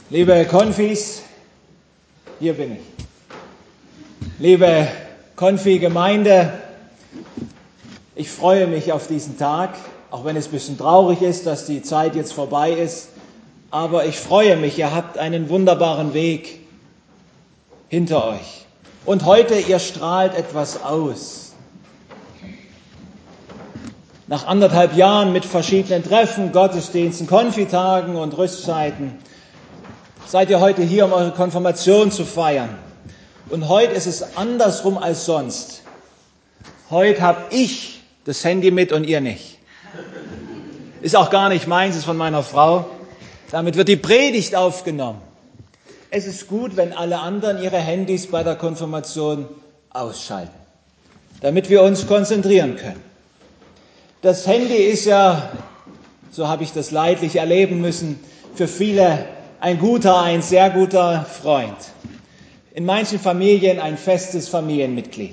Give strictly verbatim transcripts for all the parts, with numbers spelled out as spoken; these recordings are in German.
Liebe Konfis, hier bin ich. Liebe Konfi-Gemeinde, ich freue mich auf diesen Tag, auch wenn es ein bisschen traurig ist, dass die Zeit jetzt vorbei ist. Aber ich freue mich, ihr habt einen wunderbaren Weg hinter euch. Und heute, ihr strahlt etwas aus. Nach anderthalb Jahren mit verschiedenen Treffen, Gottesdiensten, Konfitagen und Rüstzeiten seid ihr heute hier, um eure Konfirmation zu feiern. Und heute ist es andersrum als sonst. Heute habe ich das Handy mit und ihr nicht. Ist auch gar nicht meins, ist von meiner Frau. Damit wird die Predigt aufgenommen. Es ist gut, wenn alle anderen ihre Handys bei der Konfirmation ausschalten, damit wir uns konzentrieren können. Das Handy ist ja, so habe ich das leidlich erleben müssen, für viele ein guter, ein sehr guter Freund. In manchen Familien ein festes Familienmitglied.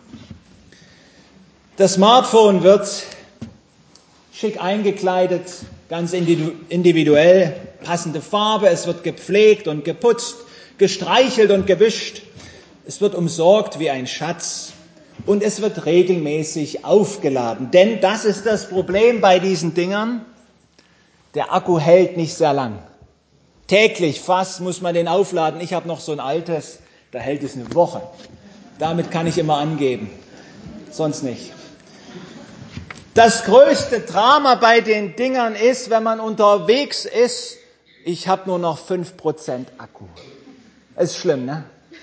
Das Smartphone wird schick eingekleidet, ganz individuell, passende Farbe, es wird gepflegt und geputzt, gestreichelt und gewischt. Es wird umsorgt wie ein Schatz und es wird regelmäßig aufgeladen. Denn das ist das Problem bei diesen Dingern, der Akku hält nicht sehr lang. Täglich fast muss man den aufladen. Ich habe noch so ein altes, da hält es eine Woche. Damit kann ich immer angeben, sonst nicht. Das größte Drama bei den Dingern ist, wenn man unterwegs ist, ich habe nur noch fünf Prozent Akku. Ist schlimm, ne?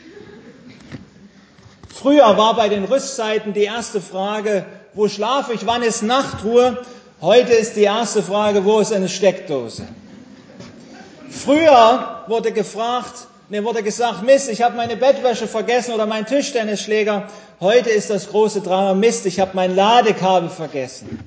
Früher war bei den Rüstzeiten die erste Frage, wo schlafe ich, wann ist Nachtruhe? Heute ist die erste Frage, wo ist eine Steckdose? Früher wurde gefragt, mir wurde gesagt, Mist, ich habe meine Bettwäsche vergessen oder meinen Tischtennisschläger. Heute ist das große Drama, Mist, ich habe mein Ladekabel vergessen.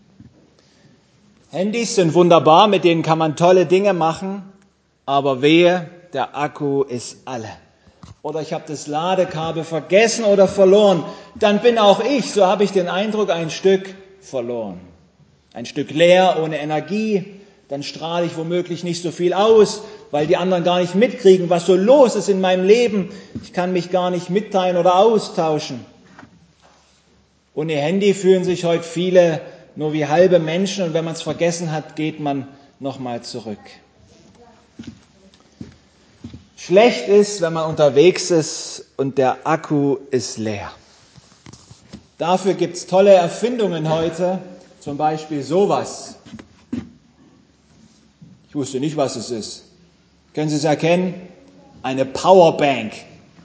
Handys sind wunderbar, mit denen kann man tolle Dinge machen, aber wehe, der Akku ist alle. Oder ich habe das Ladekabel vergessen oder verloren. Dann bin auch ich, so habe ich den Eindruck, ein Stück verloren. Ein Stück leer, ohne Energie. Dann strahle ich womöglich nicht so viel aus, weil die anderen gar nicht mitkriegen, was so los ist in meinem Leben. Ich kann mich gar nicht mitteilen oder austauschen. Ohne Handy fühlen sich heute viele nur wie halbe Menschen und wenn man es vergessen hat, geht man nochmal zurück. Schlecht ist, wenn man unterwegs ist und der Akku ist leer. Dafür gibt es tolle Erfindungen heute, zum Beispiel sowas. Ich wusste nicht, was es ist. Können Sie es erkennen? Eine Powerbank.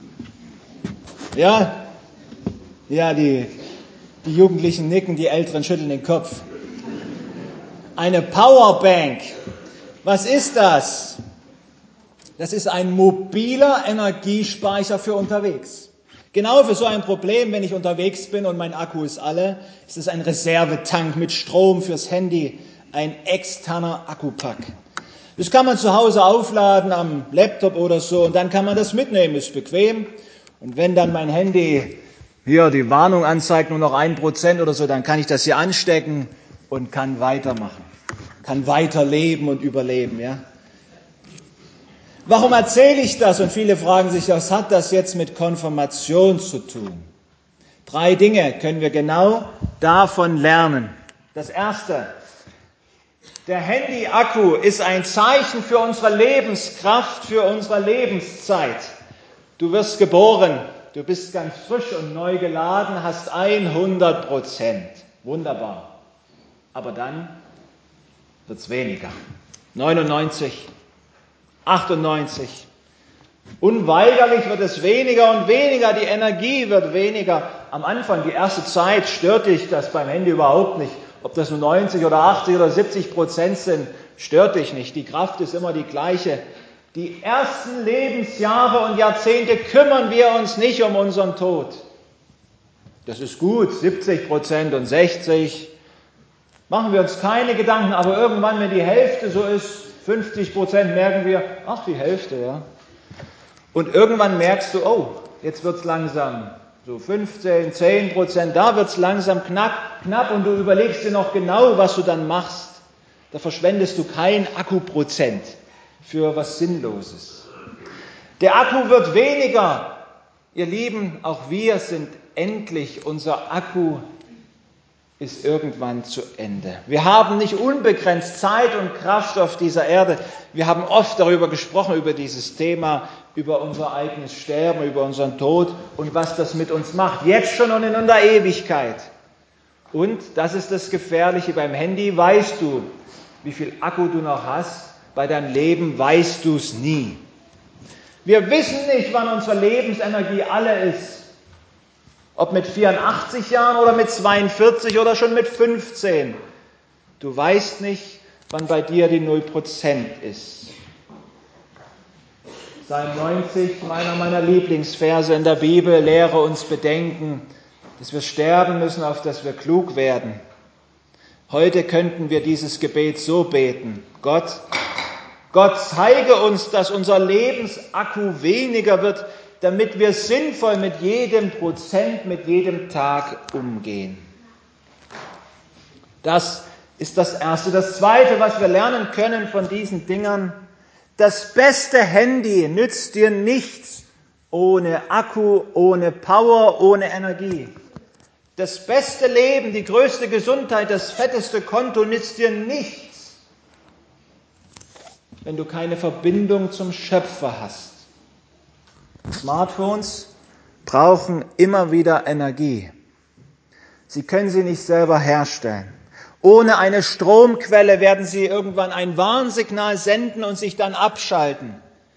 Ja, ja, die, die Jugendlichen nicken, die Älteren schütteln den Kopf. Eine Powerbank. Was ist das? Das ist ein mobiler Energiespeicher für unterwegs. Genau für so ein Problem, wenn ich unterwegs bin und mein Akku ist alle, ist es ein Reservetank mit Strom fürs Handy, ein externer Akkupack. Das kann man zu Hause aufladen am Laptop oder so und dann kann man das mitnehmen, ist bequem. Und wenn dann mein Handy hier die Warnung anzeigt, nur noch ein Prozent oder so, dann kann ich das hier anstecken und kann weitermachen, kann weiterleben und überleben, ja. Warum erzähle ich das? Und viele fragen sich, was hat das jetzt mit Konfirmation zu tun? Drei Dinge können wir genau davon lernen. Das erste: Der Handy-Akku ist ein Zeichen für unsere Lebenskraft, für unsere Lebenszeit. Du wirst geboren, du bist ganz frisch und neu geladen, hast hundert Prozent. Wunderbar. Aber dann wird es weniger. neunundneunzig, achtundneunzig. Unweigerlich wird es weniger und weniger, die Energie wird weniger. Am Anfang, die erste Zeit, stört dich das beim Handy überhaupt nicht. Ob das nur neunzig oder achtzig oder siebzig Prozent sind, stört dich nicht. Die Kraft ist immer die gleiche. Die ersten Lebensjahre und Jahrzehnte kümmern wir uns nicht um unseren Tod. Das ist gut, siebzig Prozent und sechzig. Machen wir uns keine Gedanken, aber irgendwann, wenn die Hälfte so ist, fünfzig Prozent, merken wir, ach, die Hälfte, ja. Und irgendwann merkst du, oh, jetzt wird's langsam. So fünfzehn, zehn Prozent, da wird's langsam knapp, knapp und du überlegst dir noch genau, was du dann machst. Da verschwendest du kein Akkuprozent. für was Sinnloses. Der Akku wird weniger. Ihr Lieben, auch wir sind endlich, unser Akku ist irgendwann zu Ende. Wir haben nicht unbegrenzt Zeit und Kraft auf dieser Erde. Wir haben oft darüber gesprochen, über dieses Thema, über unser eigenes Sterben, über unseren Tod und was das mit uns macht, jetzt schon und in der Ewigkeit. Und, das ist das Gefährliche beim Handy, weißt du, wie viel Akku du noch hast, bei deinem Leben weißt du es nie. Wir wissen nicht, wann unsere Lebensenergie alle ist. Ob mit vierundachtzig Jahren oder mit zweiundvierzig oder schon mit fünfzehn. Du weißt nicht, wann bei dir die null Prozent ist. Psalm neunzig, meiner meiner Lieblingsverse in der Bibel, lehre uns bedenken, dass wir sterben müssen, auf dass wir klug werden. Heute könnten wir dieses Gebet so beten. Gott, Gott zeige uns, dass unser Lebensakku weniger wird, damit wir sinnvoll mit jedem Prozent, mit jedem Tag umgehen. Das ist das Erste. Das Zweite, was wir lernen können von diesen Dingern, das beste Handy nützt dir nichts ohne Akku, ohne Power, ohne Energie. Das beste Leben, die größte Gesundheit, das fetteste Konto nützt dir nichts, wenn du keine Verbindung zum Schöpfer hast. Smartphones brauchen immer wieder Energie. Sie können sie nicht selber herstellen. Ohne eine Stromquelle werden sie irgendwann ein Warnsignal senden und sich dann abschalten.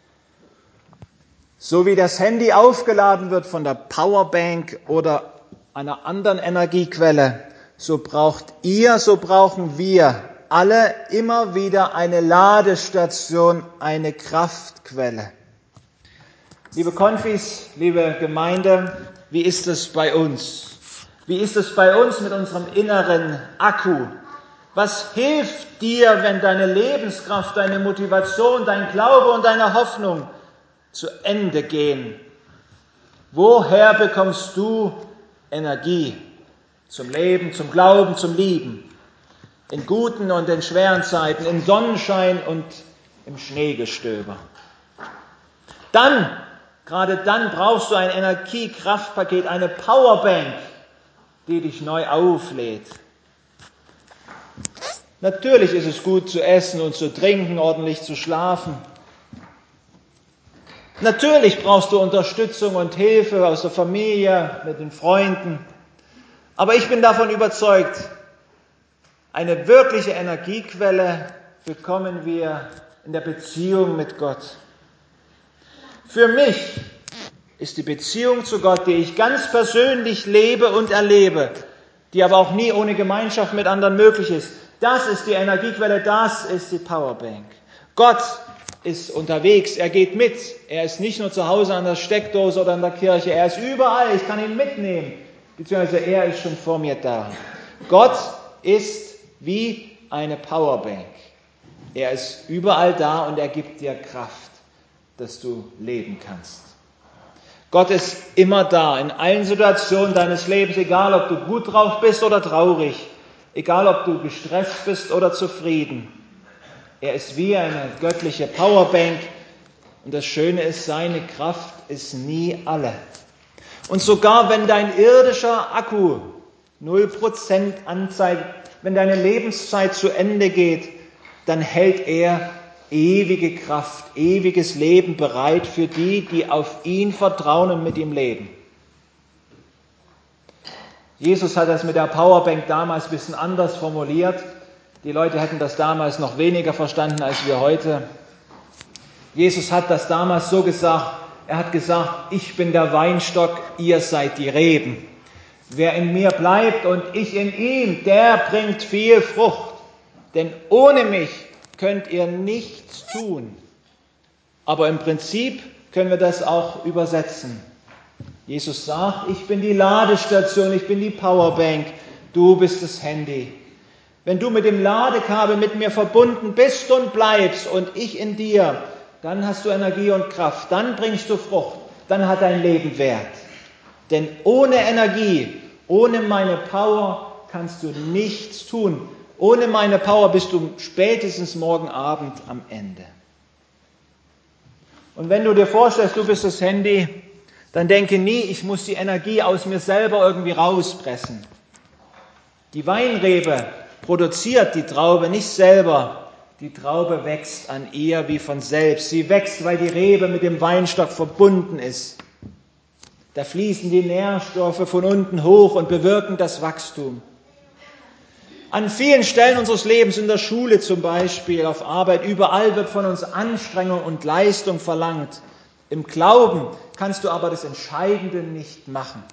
So wie das Handy aufgeladen wird von der Powerbank oder einer anderen Energiequelle, so braucht ihr, so brauchen wir alle immer wieder eine Ladestation, eine Kraftquelle. Liebe Konfis, liebe Gemeinde, wie ist es bei uns? Wie ist es bei uns mit unserem inneren Akku? Was hilft dir, wenn deine Lebenskraft, deine Motivation, dein Glaube und deine Hoffnung zu Ende gehen? Woher bekommst du Energie zum Leben, zum Glauben, zum Lieben? In guten und in schweren Zeiten, im Sonnenschein und im Schneegestöber. Dann, gerade dann brauchst du ein Energiekraftpaket, eine Powerbank, die dich neu auflädt. Natürlich ist es gut zu essen und zu trinken, ordentlich zu schlafen. Natürlich brauchst du Unterstützung und Hilfe aus der Familie, mit den Freunden. Aber ich bin davon überzeugt, eine wirkliche Energiequelle bekommen wir in der Beziehung mit Gott. Für mich ist die Beziehung zu Gott, die ich ganz persönlich lebe und erlebe, die aber auch nie ohne Gemeinschaft mit anderen möglich ist, das ist die Energiequelle, das ist die Powerbank. Gott ist unterwegs, er geht mit. Er ist nicht nur zu Hause an der Steckdose oder in der Kirche, er ist überall, ich kann ihn mitnehmen, beziehungsweise er ist schon vor mir da. Gott ist wie eine Powerbank. Er ist überall da und er gibt dir Kraft, dass du leben kannst. Gott ist immer da, in allen Situationen deines Lebens, egal ob du gut drauf bist oder traurig, egal ob du gestresst bist oder zufrieden. Er ist wie eine göttliche Powerbank und das Schöne ist, seine Kraft ist nie alle. Und sogar wenn dein irdischer Akku null Prozent anzeigt, wenn deine Lebenszeit zu Ende geht, dann hält er ewige Kraft, ewiges Leben bereit für die, die auf ihn vertrauen und mit ihm leben. Jesus hat das mit der Powerbank damals ein bisschen anders formuliert. Die Leute hätten das damals noch weniger verstanden als wir heute. Jesus hat das damals so gesagt, er hat gesagt, ich bin der Weinstock, ihr seid die Reben. Wer in mir bleibt und ich in ihm, der bringt viel Frucht. Denn ohne mich könnt ihr nichts tun. Aber im Prinzip können wir das auch übersetzen. Jesus sagt, ich bin die Ladestation, ich bin die Powerbank, du bist das Handy. Wenn du mit dem Ladekabel mit mir verbunden bist und bleibst und ich in dir, dann hast du Energie und Kraft, dann bringst du Frucht, dann hat dein Leben Wert. Denn ohne Energie, ohne meine Power kannst du nichts tun. Ohne meine Power bist du spätestens morgen Abend am Ende. Und wenn du dir vorstellst, du bist das Handy, dann denke nie, ich muss die Energie aus mir selber irgendwie rauspressen. Die Weinrebe produziert die Traube nicht selber. Die Traube wächst an ihr wie von selbst. Sie wächst, weil die Rebe mit dem Weinstock verbunden ist. Da fließen die Nährstoffe von unten hoch und bewirken das Wachstum. An vielen Stellen unseres Lebens, in der Schule zum Beispiel, auf Arbeit, überall wird von uns Anstrengung und Leistung verlangt. Im Glauben kannst du aber das Entscheidende nicht machen.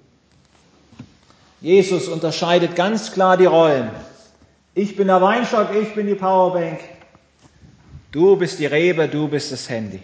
Jesus unterscheidet ganz klar die Rollen. Ich bin der Weinstock, ich bin die Powerbank. Du bist die Rebe, du bist das Handy.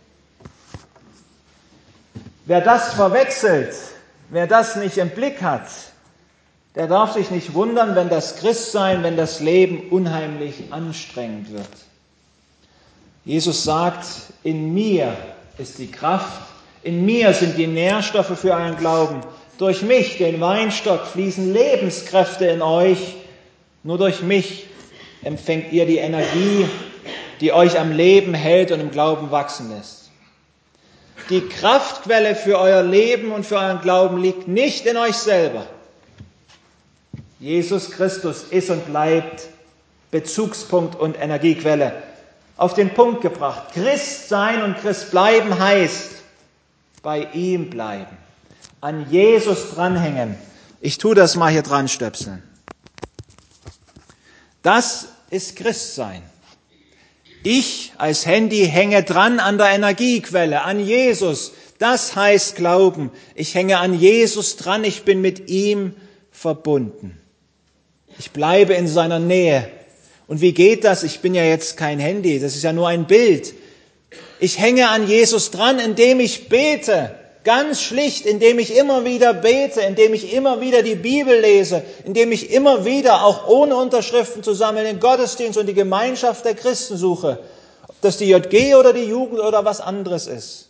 Wer das verwechselt, wer das nicht im Blick hat, der darf sich nicht wundern, wenn das Christsein, wenn das Leben unheimlich anstrengend wird. Jesus sagt, in mir ist die Kraft, in mir sind die Nährstoffe für euren Glauben. Durch mich, den Weinstock, fließen Lebenskräfte in euch. Nur durch mich empfängt ihr die Energie, die euch am Leben hält und im Glauben wachsen lässt. Die Kraftquelle für euer Leben und für euren Glauben liegt nicht in euch selber. Jesus Christus ist und bleibt Bezugspunkt und Energiequelle. Auf den Punkt gebracht. Christ sein und Christ bleiben heißt, bei ihm bleiben. An Jesus dranhängen. Ich tue das mal hier dran stöpseln. Das ist Christsein. Ich als Handy hänge dran an der Energiequelle, an Jesus. Das heißt Glauben. Ich hänge an Jesus dran, ich bin mit ihm verbunden. Ich bleibe in seiner Nähe. Und wie geht das? Ich bin ja jetzt kein Handy, das ist ja nur ein Bild. Ich hänge an Jesus dran, indem ich bete. Ganz schlicht, indem ich immer wieder bete, indem ich immer wieder die Bibel lese, indem ich immer wieder, auch ohne Unterschriften zu sammeln, den Gottesdienst und die Gemeinschaft der Christen suche. Ob das die J G oder die Jugend oder was anderes ist.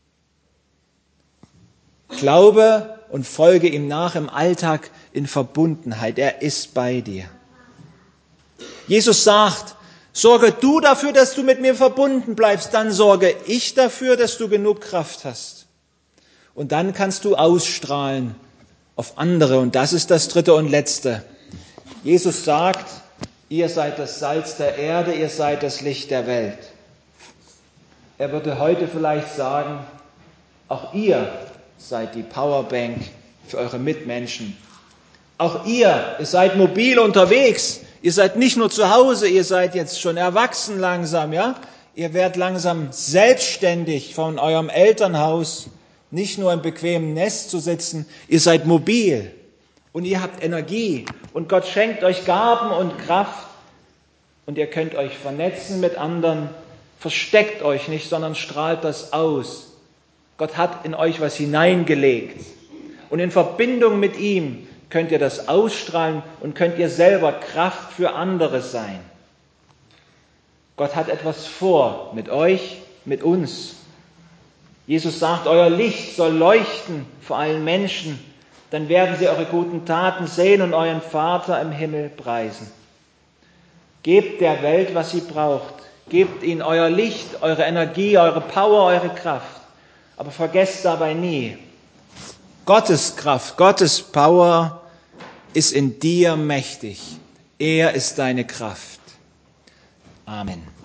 Glaube und folge ihm nach im Alltag in Verbundenheit. Er ist bei dir. Jesus sagt, sorge du dafür, dass du mit mir verbunden bleibst, dann sorge ich dafür, dass du genug Kraft hast. Und dann kannst du ausstrahlen auf andere. Und das ist das Dritte und Letzte. Jesus sagt, ihr seid das Salz der Erde, ihr seid das Licht der Welt. Er würde heute vielleicht sagen, auch ihr seid die Powerbank für eure Mitmenschen. Auch ihr, ihr seid mobil unterwegs. Ihr seid nicht nur zu Hause, ihr seid jetzt schon erwachsen langsam, ja? Ihr werdet langsam selbstständig von eurem Elternhaus, nicht nur im bequemen Nest zu sitzen. Ihr seid mobil und ihr habt Energie und Gott schenkt euch Gaben und Kraft und ihr könnt euch vernetzen mit anderen. Versteckt euch nicht, sondern strahlt das aus. Gott hat in euch was hineingelegt und in Verbindung mit ihm könnt ihr das ausstrahlen und könnt ihr selber Kraft für andere sein. Gott hat etwas vor mit euch, mit uns. Jesus sagt, euer Licht soll leuchten vor allen Menschen, dann werden sie eure guten Taten sehen und euren Vater im Himmel preisen. Gebt der Welt, was sie braucht. Gebt ihnen euer Licht, eure Energie, eure Power, eure Kraft. Aber vergesst dabei nie, Gottes Kraft, Gottes Power ist in dir mächtig. Er ist deine Kraft. Amen.